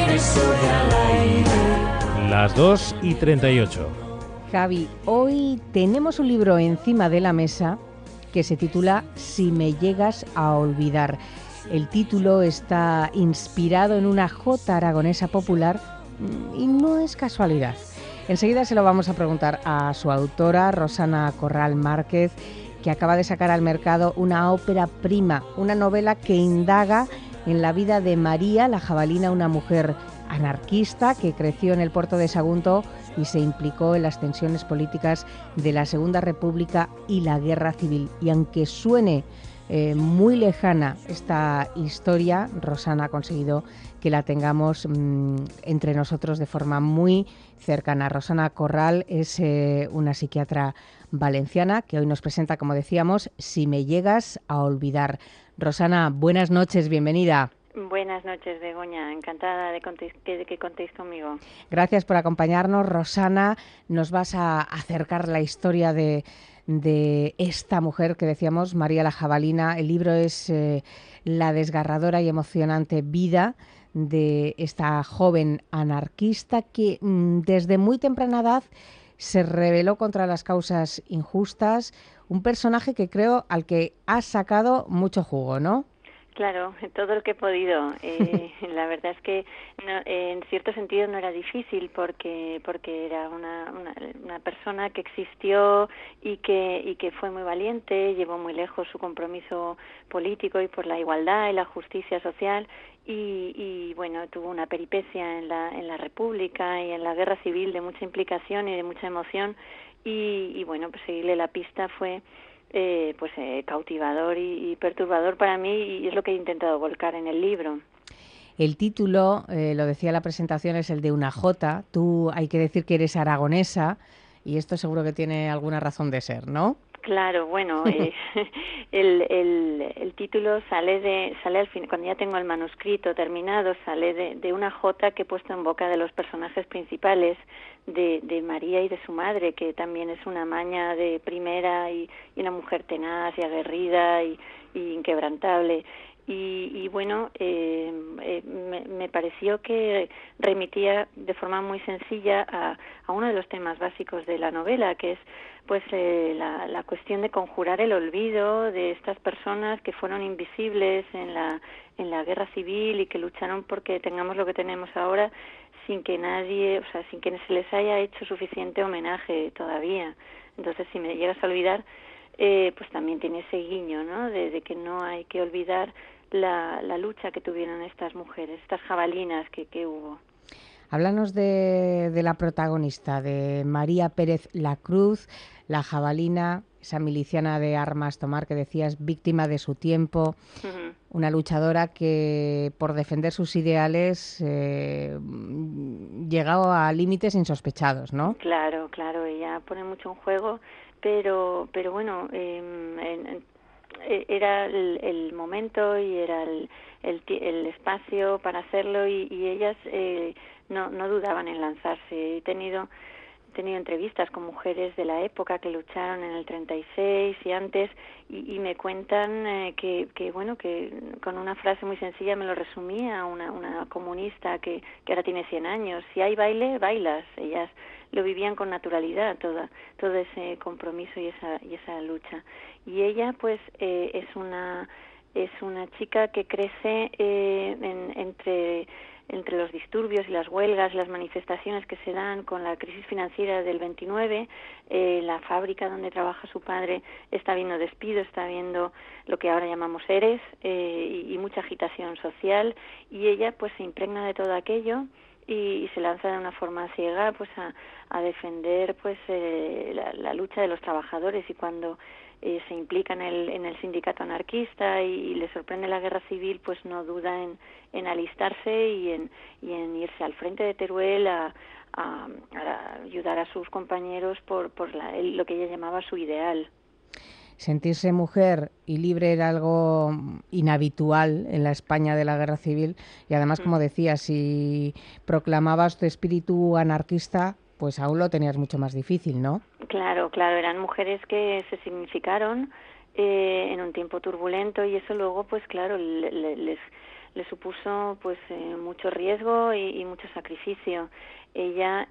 Las 2:38. Javi, hoy tenemos un libro encima de la mesa que se titula Si me llegas a olvidar. El título está inspirado en una jota aragonesa popular y no es casualidad. Enseguida se lo vamos a preguntar a su autora, Rosana Corral Márquez, que acaba de sacar al mercado una ópera prima, una novela que indaga en la vida de María la Jabalina, una mujer anarquista que creció en el puerto de Sagunto y se implicó en las tensiones políticas de la Segunda República y la Guerra Civil. Y aunque suene muy lejana esta historia, Rosana ha conseguido que la tengamos entre nosotros de forma muy cercana. Rosana Corral es una psiquiatra valenciana que hoy nos presenta, como decíamos, Si me llegas a olvidar. Rosana, buenas noches, bienvenida. Buenas noches, Begoña. Encantada de que contéis conmigo. Gracias por acompañarnos, Rosana. Nos vas a acercar la historia de esta mujer que decíamos, María la Jabalina. El libro es la desgarradora y emocionante vida de esta joven anarquista que desde muy temprana edad se rebeló contra las causas injustas. Un personaje que creo al que has sacado mucho jugo, ¿no? Claro, todo lo que he podido. La verdad es que en cierto sentido no era difícil porque era una persona que existió y que fue muy valiente, llevó muy lejos su compromiso político y por la igualdad y la justicia social y bueno, tuvo una peripecia en la República y en la Guerra Civil de mucha implicación y de mucha emoción y bueno, pues seguirle la pista fue cautivador y perturbador para mí y es lo que he intentado volcar en el libro. El título, lo decía la presentación, es el de una jota. Tú hay que decir que eres aragonesa y esto seguro que tiene alguna razón de ser, ¿no? Claro, bueno, el título sale al fin, cuando ya tengo el manuscrito terminado, sale de una jota que he puesto en boca de los personajes principales, de María y de su madre, que también es una maña de primera y una mujer tenaz y aguerrida y inquebrantable. Y bueno, me pareció que remitía de forma muy sencilla a uno de los temas básicos de la novela, que es pues la cuestión de conjurar el olvido de estas personas que fueron invisibles en la guerra civil y que lucharon porque tengamos lo que tenemos ahora sin que nadie, o sea, sin que se les haya hecho suficiente homenaje todavía. Entonces, si me llegas a olvidar, pues también tiene ese guiño, ¿no? De que no hay que olvidar la lucha que tuvieron estas mujeres, estas jabalinas que hubo. Háblanos de la protagonista, de María Pérez Lacruz, la jabalina, esa miliciana de armas tomar que decías, víctima de su tiempo, una luchadora que por defender sus ideales llegó a límites insospechados, ¿no? Claro, ella pone mucho en juego, pero bueno, era el momento y era el espacio para hacerlo y ellas no dudaban en lanzarse. He tenido entrevistas con mujeres de la época que lucharon en el 36 y antes y me cuentan que bueno, que con una frase muy sencilla me lo resumía una comunista que ahora tiene 100 años. Si hay baile, bailas. Ellas lo vivían con naturalidad, todo ese compromiso y esa lucha. Y ella pues es una chica que crece entre los disturbios y las huelgas, las manifestaciones que se dan con la crisis financiera del 29, la fábrica donde trabaja su padre está viendo despidos, está viendo lo que ahora llamamos ERES y mucha agitación social y ella pues se impregna de todo aquello y se lanza de una forma ciega pues a defender pues la lucha de los trabajadores y cuando se implica en el sindicato anarquista y le sorprende la guerra civil, pues no duda en alistarse y en irse al frente de Teruel a ayudar a sus compañeros por lo que ella llamaba su ideal. Sentirse mujer y libre era algo inhabitual en la España de la Guerra Civil y además, como decías, si proclamabas tu espíritu anarquista, pues aún lo tenías mucho más difícil, ¿no? Claro, eran mujeres que se significaron en un tiempo turbulento y eso luego, pues claro, le supuso pues mucho riesgo y mucho sacrificio. Ella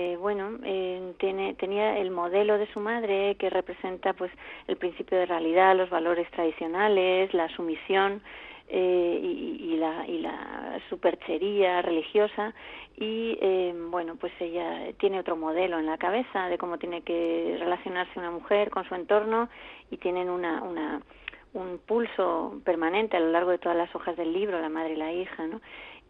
tenía el modelo de su madre, que representa pues el principio de realidad, los valores tradicionales, la sumisión y la superchería religiosa, y pues ella tiene otro modelo en la cabeza de cómo tiene que relacionarse una mujer con su entorno, y tienen un pulso permanente a lo largo de todas las hojas del libro, la madre y la hija, ¿no?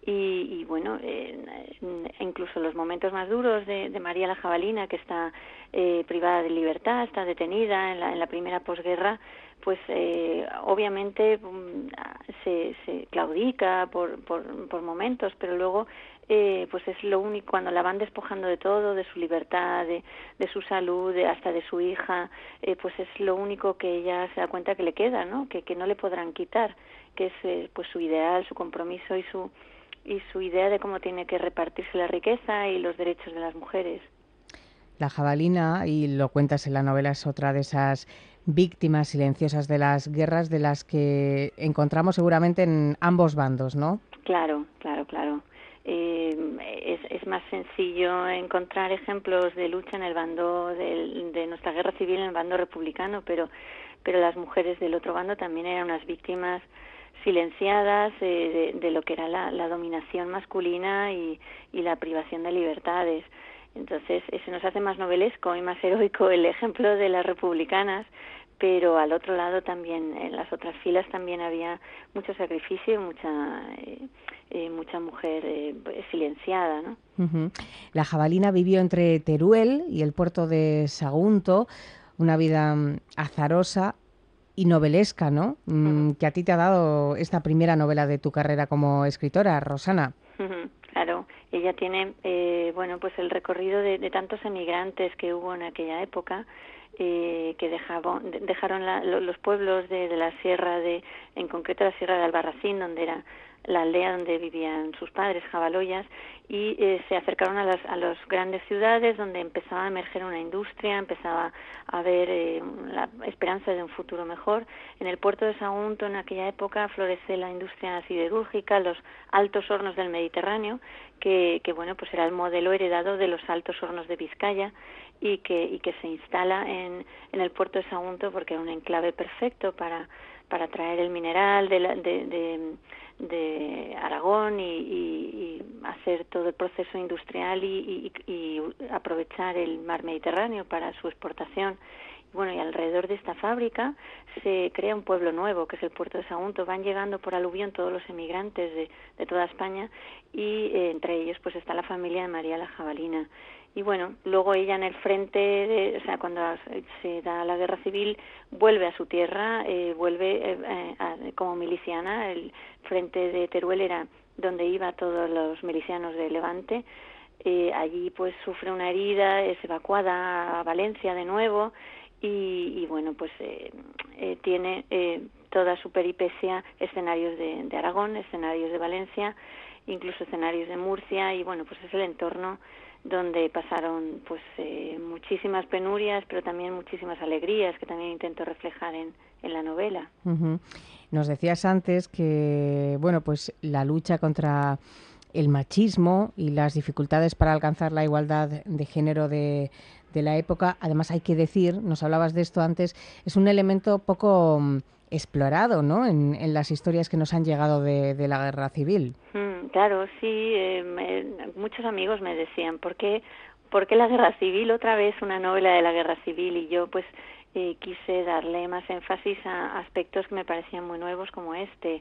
Incluso los momentos más duros de María la Jabalina, que está privada de libertad, está detenida en la primera posguerra, pues obviamente se claudica por momentos, pero luego pues es lo único, cuando la van despojando de todo, de su libertad, de su salud, hasta de su hija, pues es lo único que ella se da cuenta que le queda, ¿no? Que no le podrán quitar, que es pues su ideal, su compromiso y su idea de cómo tiene que repartirse la riqueza y los derechos de las mujeres. La jabalina, y lo cuentas en la novela, es otra de esas víctimas silenciosas de las guerras, de las que encontramos seguramente en ambos bandos, ¿no? Claro. Es más sencillo encontrar ejemplos de lucha en el bando de nuestra guerra civil, en el bando republicano, pero las mujeres del otro bando también eran unas víctimas silenciadas de lo que era la dominación masculina y la privación de libertades. Entonces, se nos hace más novelesco y más heroico el ejemplo de las republicanas, pero al otro lado también, en las otras filas también había mucho sacrificio y mucha mujer silenciada, ¿no? Uh-huh. La jabalina vivió entre Teruel y el puerto de Sagunto, una vida azarosa y novelesca, ¿no? Que a ti te ha dado esta primera novela de tu carrera como escritora, Rosana. Claro, ella tiene, pues el recorrido de tantos emigrantes que hubo en aquella época, que dejaron los pueblos de la sierra en concreto la sierra de Albarracín, donde era la aldea donde vivían sus padres, Jabaloyas, y se acercaron a las grandes ciudades, donde empezaba a emerger una industria, empezaba a haber la esperanza de un futuro mejor. En el puerto de Sagunto, en aquella época, florece la industria siderúrgica, los altos hornos del Mediterráneo, que pues era el modelo heredado de los altos hornos de Vizcaya, y que se instala en el puerto de Sagunto porque era un enclave perfecto para traer el mineral de Aragón y hacer todo el proceso industrial y aprovechar el mar Mediterráneo para su exportación. Y alrededor de esta fábrica se crea un pueblo nuevo, que es el puerto de Sagunto. Van llegando por aluvión todos los emigrantes de toda España, y entre ellos pues está la familia de María la Jabalina. Y luego ella en el frente, cuando se da la guerra civil, vuelve a su tierra, vuelve como miliciana. El frente de Teruel era donde iban todos los milicianos de Levante. Allí pues sufre una herida, es evacuada a Valencia de nuevo, y tiene toda su peripecia escenarios de Aragón, escenarios de Valencia, incluso escenarios de Murcia, y es el entorno donde pasaron muchísimas penurias, pero también muchísimas alegrías, que también intento reflejar en la novela. Uh-huh. Nos decías antes que la lucha contra el machismo y las dificultades para alcanzar la igualdad de género de la época, además hay que decir, nos hablabas de esto antes, es un elemento poco explorado, ¿no?, en las historias que nos han llegado de la guerra civil. Claro, sí, muchos amigos me decían, ¿por qué la guerra civil? Otra vez una novela de la guerra civil. Y yo quise darle más énfasis a aspectos que me parecían muy nuevos, como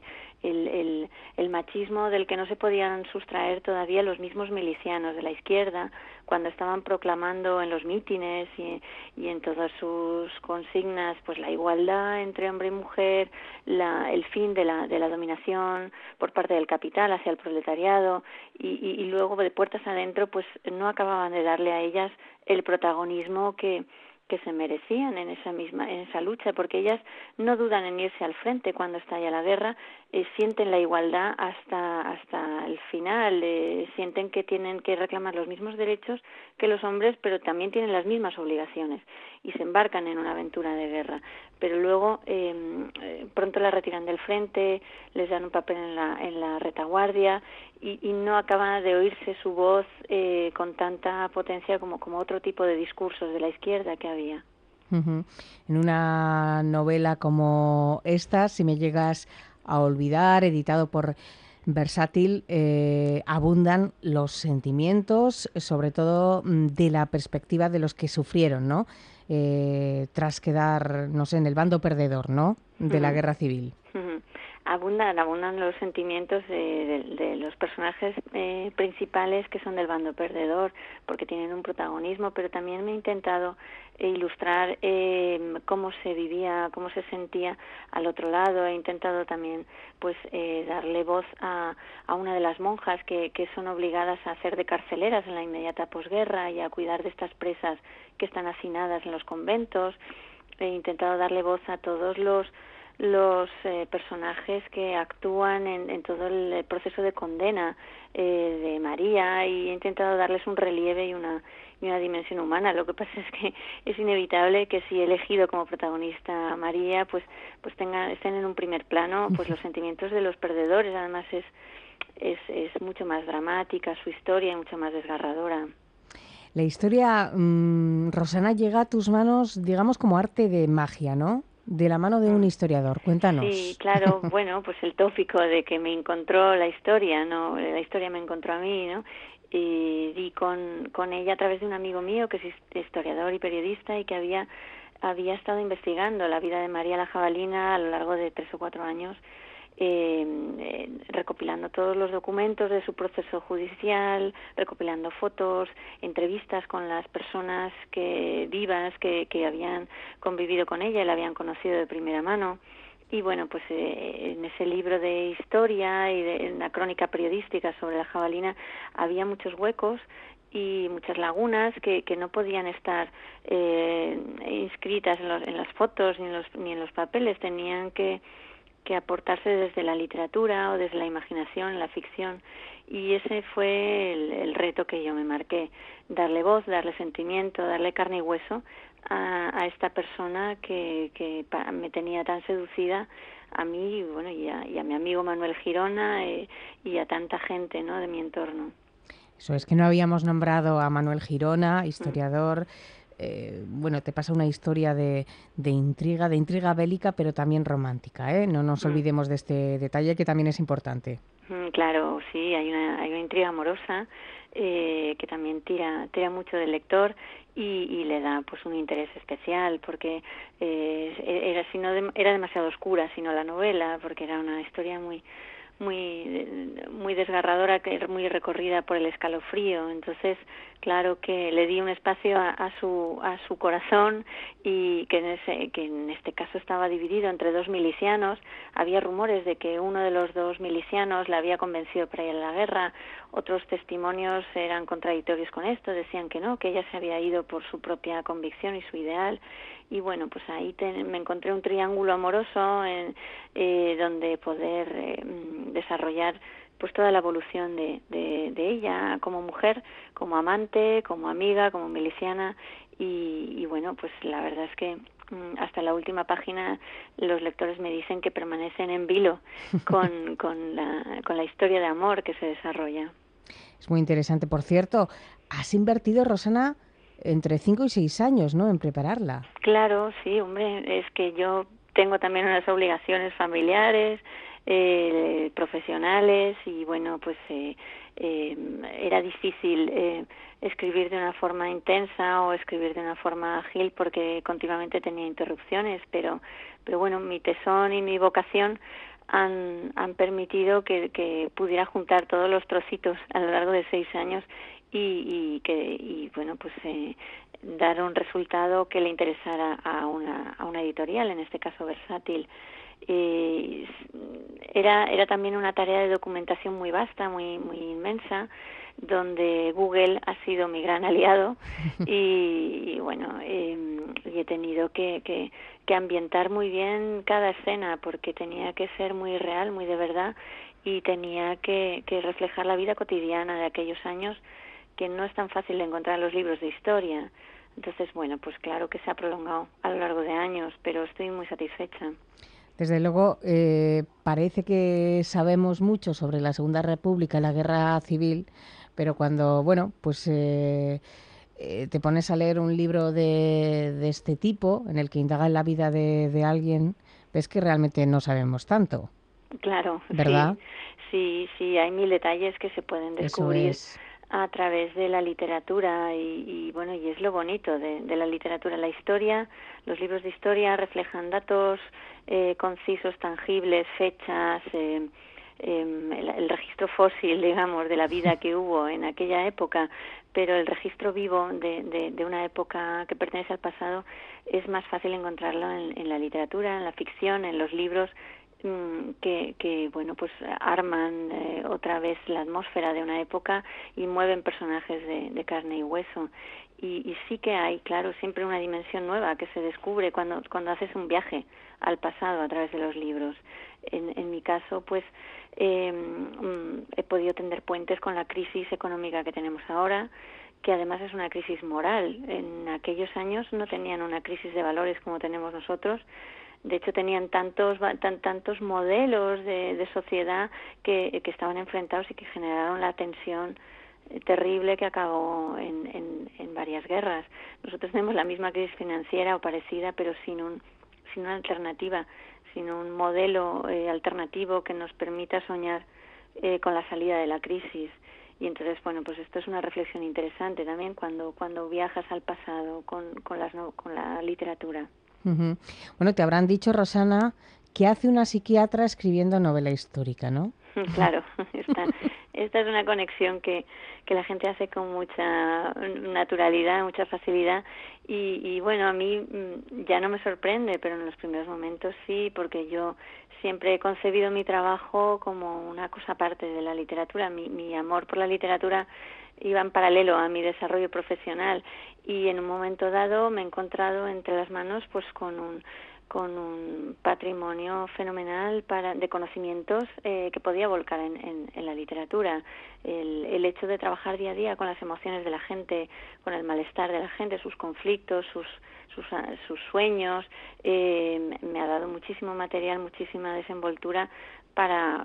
el machismo del que no se podían sustraer todavía los mismos milicianos de la izquierda, cuando estaban proclamando en los mítines y en todas sus consignas pues la igualdad entre hombre y mujer, el fin de la dominación por parte del capital hacia el proletariado, y luego de puertas adentro pues no acababan de darle a ellas el protagonismo que se merecían en esa lucha, porque ellas no dudan en irse al frente cuando estalla la guerra, sienten la igualdad hasta el final, sienten que tienen que reclamar los mismos derechos que los hombres, pero también tienen las mismas obligaciones y se embarcan en una aventura de guerra. Pero luego pronto la retiran del frente, les dan un papel en la retaguardia y no acaba de oírse su voz con tanta potencia como otro tipo de discursos de la izquierda que había. Uh-huh. En una novela como esta, Si me llegas a olvidar, editado por Versátil, abundan los sentimientos, sobre todo de la perspectiva de los que sufrieron, ¿no? Tras quedar, no sé, en el bando perdedor, ¿no? De la guerra civil. Abundan los sentimientos de los personajes principales que son del bando perdedor, porque tienen un protagonismo, pero también me he intentado ilustrar cómo se vivía, cómo se sentía al otro lado. He intentado también pues darle voz a una de las monjas que son obligadas a hacer de carceleras en la inmediata posguerra y a cuidar de estas presas que están hacinadas en los conventos. He intentado darle voz a todos los personajes que actúan en todo el proceso de condena de María, y he intentado darles un relieve y una dimensión humana. Lo que pasa es que es inevitable que si he elegido como protagonista a María, pues estén en un primer plano pues los sentimientos de los perdedores. Además es mucho más dramática su historia y mucho más desgarradora. La historia, Rosana, llega a tus manos, digamos, como arte de magia, ¿no? De la mano de un historiador. Cuéntanos. Sí, claro, bueno, pues el tópico de que me encontró la historia, ¿no? La historia me encontró a mí, ¿no? Y di con ella a través de un amigo mío que es historiador y periodista y que había estado investigando la vida de María la Jabalina a lo largo de 3 o 4 años, recopilando todos los documentos de su proceso judicial, recopilando fotos, entrevistas con las personas vivas que habían convivido con ella y la habían conocido de primera mano. Y bueno, pues en ese libro de historia y en la crónica periodística sobre la jabalina había muchos huecos y muchas lagunas que no podían estar inscritas en las fotos ni en los papeles. Tenían que aportarse desde la literatura o desde la imaginación, la ficción, y ese fue el reto que yo me marqué: darle voz, darle sentimiento, darle carne y hueso a esta persona que me tenía tan seducida, a mí y a mi amigo Manuel Girona y a tanta gente, ¿no?, de mi entorno. Eso es que no habíamos nombrado a Manuel Girona, historiador. Bueno, te pasa una historia de intriga bélica, pero también romántica, ¿eh? No nos olvidemos de este detalle, que también es importante. Claro, sí, hay una intriga amorosa que también tira mucho del lector y le da pues un interés especial, porque era demasiado oscura, sino la novela, porque era una historia muy desgarradora, que es muy recorrida por el escalofrío. Entonces, claro que le di un espacio a su corazón, y que en este caso estaba dividido entre 2 milicianos. Había rumores de que uno de los 2 milicianos la había convencido para ir a la guerra. Otros testimonios eran contradictorios con esto, decían que no, que ella se había ido por su propia convicción y su ideal. Y bueno, pues ahí me encontré un triángulo amoroso donde poder desarrollar pues toda la evolución de ella como mujer, como amante, como amiga, como miliciana, y bueno, pues la verdad es que hasta la última página los lectores me dicen que permanecen en vilo con la historia de amor que se desarrolla. Es muy interesante. Por cierto, has invertido, Rosana, entre 5 y 6 años, ¿no?, en prepararla. Claro, sí, hombre, es que yo tengo también unas obligaciones familiares, profesionales, y bueno, pues era difícil escribir de una forma intensa o escribir de una forma ágil, porque continuamente tenía interrupciones, pero bueno, mi tesón y mi vocación han permitido que pudiera juntar todos los trocitos a lo largo de 6 años y bueno, pues dar un resultado que le interesara a una editorial, en este caso Versátil. Era también una tarea de documentación muy vasta, muy inmensa, donde Google ha sido mi gran aliado y bueno, he tenido que ambientar muy bien cada escena, porque tenía que ser muy real, muy de verdad, y tenía que reflejar la vida cotidiana de aquellos años, que no es tan fácil de encontrar en los libros de historia. Entonces, bueno, pues claro que se ha prolongado a lo largo de años, pero estoy muy satisfecha. Desde luego, parece que sabemos mucho sobre la Segunda República y la Guerra Civil, pero cuando, bueno, pues te pones a leer un libro de este tipo, en el que indaga en la vida de alguien, ves que realmente no sabemos tanto. Claro, ¿Verdad? sí, hay mil detalles que se pueden Eso descubrir es. a través de la literatura y bueno, y es lo bonito de la literatura. La historia, los libros de historia reflejan datos concisos, tangibles, fechas, el registro fósil, digamos, de la vida que hubo en aquella época, pero el registro vivo de una época que pertenece al pasado es más fácil encontrarlo en la literatura, en la ficción, en los libros, que bueno, pues arman otra vez la atmósfera de una época y mueven personajes de carne y hueso. Y sí que hay, claro, siempre una dimensión nueva que se descubre cuando haces un viaje al pasado a través de los libros. En mi caso, pues he podido tender puentes con la crisis económica que tenemos ahora, que además es una crisis moral. En aquellos años no tenían una crisis de valores como tenemos nosotros. De hecho, tenían tantos modelos de sociedad que estaban enfrentados y que generaron la tensión terrible que acabó en varias guerras. Nosotros tenemos la misma crisis financiera o parecida, pero sin una alternativa, sin un modelo alternativo que nos permita soñar con la salida de la crisis. Y entonces, bueno, pues esto es una reflexión interesante también cuando viajas al pasado con la literatura. Uh-huh. Bueno, te habrán dicho, Rosana, ¿qué hace una psiquiatra escribiendo novela histórica, no? Claro, esta es una conexión que la gente hace con mucha naturalidad, mucha facilidad y bueno, a mí ya no me sorprende, pero en los primeros momentos sí, porque yo siempre he concebido mi trabajo como una cosa aparte de la literatura. Mi amor por la literatura iba en paralelo a mi desarrollo profesional y en un momento dado me he encontrado entre las manos pues con un patrimonio fenomenal de conocimientos que podía volcar en la literatura. El hecho de trabajar día a día con las emociones de la gente, con el malestar de la gente, sus conflictos, sus sueños, me ha dado muchísimo material, muchísima desenvoltura para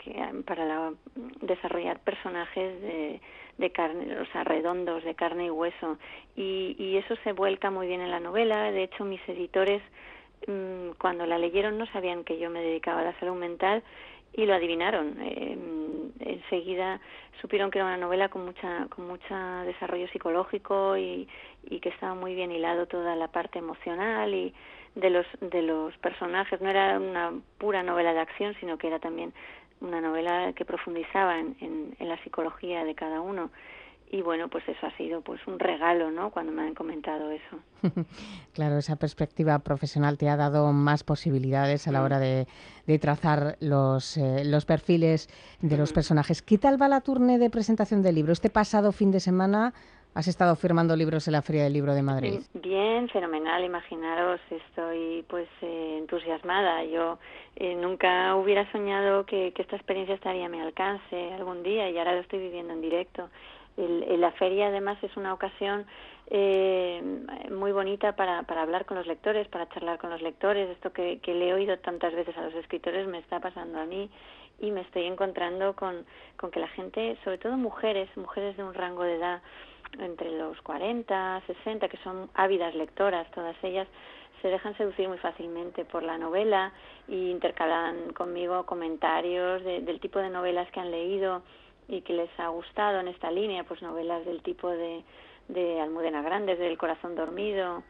desarrollar personajes de carne, o sea, redondos, de carne y hueso, y eso se vuelca muy bien en la novela. De hecho, mis editores cuando la leyeron no sabían que yo me dedicaba a la salud mental y lo adivinaron. Enseguida supieron que era una novela con mucha desarrollo psicológico y que estaba muy bien hilado toda la parte emocional y de los personajes. No era una pura novela de acción, sino que era también una novela que profundizaba en la psicología de cada uno. Y bueno, pues eso ha sido pues un regalo, ¿no?, cuando me han comentado eso. Claro, esa perspectiva profesional te ha dado más posibilidades a la hora de trazar los perfiles de los personajes. ¿Qué tal va la tournée de presentación del libro? Este pasado fin de semana has estado firmando libros en la Feria del Libro de Madrid. Bien, fenomenal. Imaginaros, estoy pues entusiasmada. Yo nunca hubiera soñado que esta experiencia estaría a mi alcance algún día y ahora lo estoy viviendo en directo. La feria además es una ocasión muy bonita para hablar con los lectores, para charlar con los lectores. Esto que le he oído tantas veces a los escritores me está pasando a mí y me estoy encontrando con que la gente, sobre todo mujeres de un rango de edad entre los 40, 60, que son ávidas lectoras, todas ellas se dejan seducir muy fácilmente por la novela y intercalan conmigo comentarios del tipo de novelas que han leído y que les ha gustado en esta línea, pues novelas del tipo de Almudena Grandes, del Corazón dormido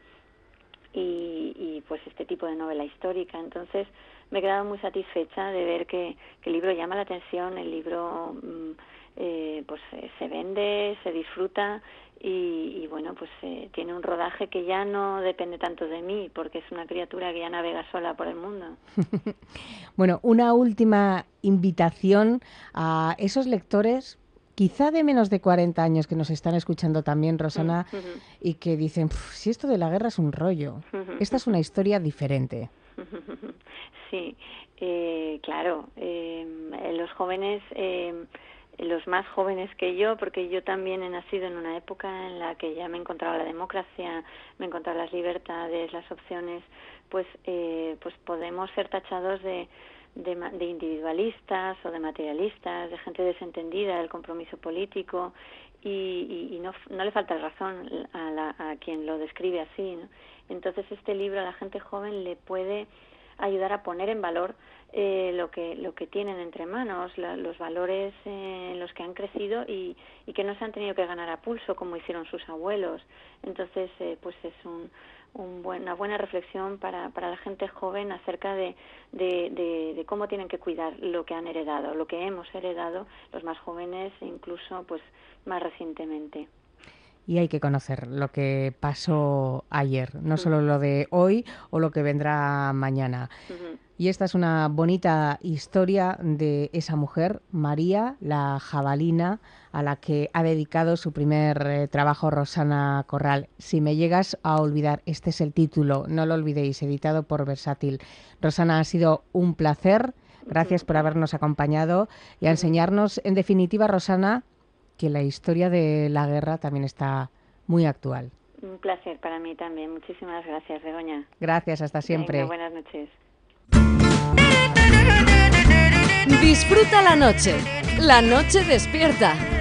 y pues este tipo de novela histórica. Entonces me he quedado muy satisfecha de ver que el libro llama la atención, el libro pues se vende, se disfruta y bueno, pues tiene un rodaje que ya no depende tanto de mí, porque es una criatura que ya navega sola por el mundo. Bueno, una última invitación a esos lectores quizá de menos de 40 años que nos están escuchando también, Rosana, y que dicen, si esto de la guerra es un rollo, esta es una historia diferente. Sí, claro, los jóvenes, los más jóvenes que yo, porque yo también he nacido en una época en la que ya me encontraba la democracia, me encontraba las libertades, las opciones, pues podemos ser tachados de individualistas o de materialistas, de gente desentendida del compromiso político, y no le falta razón a quien lo describe así, ¿no? Entonces este libro a la gente joven le puede ayudar a poner en valor lo que tienen entre manos, los valores en los que han crecido y que no se han tenido que ganar a pulso como hicieron sus abuelos. Entonces pues es una buena reflexión para la gente joven acerca de cómo tienen que cuidar lo que han heredado, lo que hemos heredado los más jóvenes e incluso pues más recientemente. Y hay que conocer lo que pasó ayer, no solo lo de hoy o lo que vendrá mañana. Y esta es una bonita historia de esa mujer, María, la jabalina, a la que ha dedicado su primer trabajo Rosana Corral. Si me llegas a olvidar, este es el título, no lo olvidéis, editado por Versátil. Rosana, ha sido un placer, gracias por habernos acompañado y a enseñarnos, en definitiva, Rosana, que la historia de la guerra también está muy actual. Un placer para mí también. Muchísimas gracias, Begoña. Gracias, hasta siempre. Venga, buenas noches. Disfruta la noche. La noche despierta.